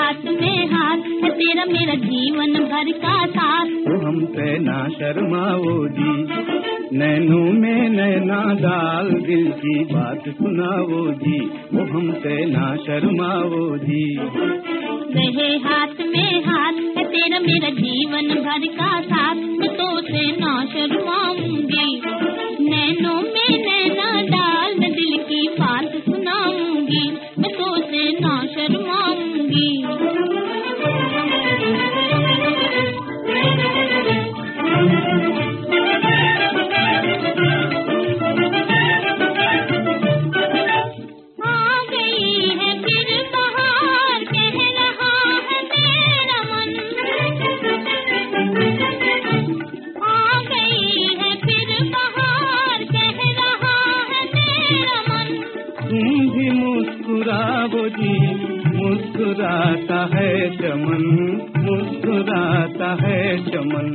हाथ में हाथ है तेरा मेरा जीवन भर का साथ। तो हमसे ना शर्माओ जी, नैनों में नैना डाल दिल की बात सुनाओ जी। वो हमसे ना शर्माओ जी। रहे हाथ में हाथ है तेरा मेरा जीवन भर का साथ। मैं तो से ना शर्माऊंगी, नैनों में नैना डाल मैं दिल की बात सुनाऊंगी। मैं तो से ना शर्माऊंगी। मुस्कुराओ जी, मुस्कुराता है चमन, मुस्कुराता है चमन।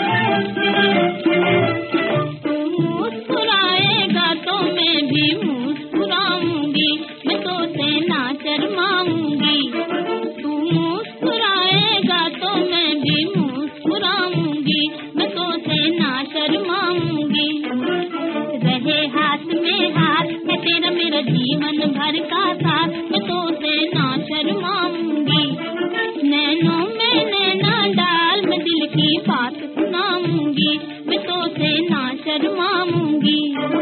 तू मुस्कुराएगा तो मैं भी मुस्कुराऊंगी। मैं तो से ना शर्माऊंगी। तू मुस्कुराएगा तो मैं भी मुस्कुराऊंगी। मैं तो से ना शर्माऊंगी। रहे हाथ में हाथ है तेरा मेरा जीवन भर का साथ। मैं तो से ना शर्माऊंगी, नैनों में नैना डाल मैं दिल की बात सुनाऊंगी। मैं तो से ना शर्माऊंगी।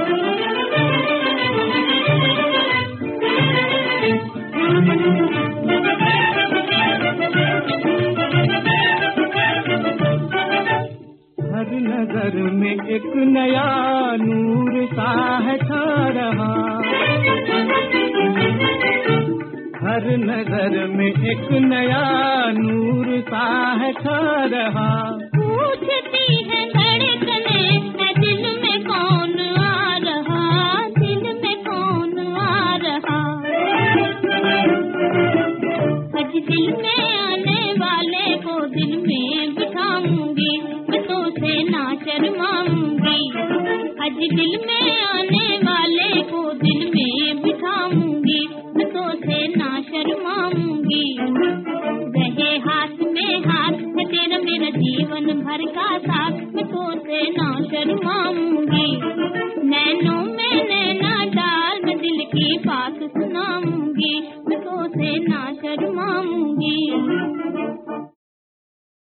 हर नजर में एक नया नूर सा है छा रहा। हर नजर में एक नया नूर सा है छा रहा। पूछती है धड़कने है दिल में कौन आ रहा, दिल में कौन आ रहा। आज दिल में आने वाले को दिल में बिठाऊंगी। मैं तो से ना शर्माऊंगी। आज दिल में आने वाले को दिल में बिठाऊंगी। मैं तो से ना शर्माऊंगी। रहे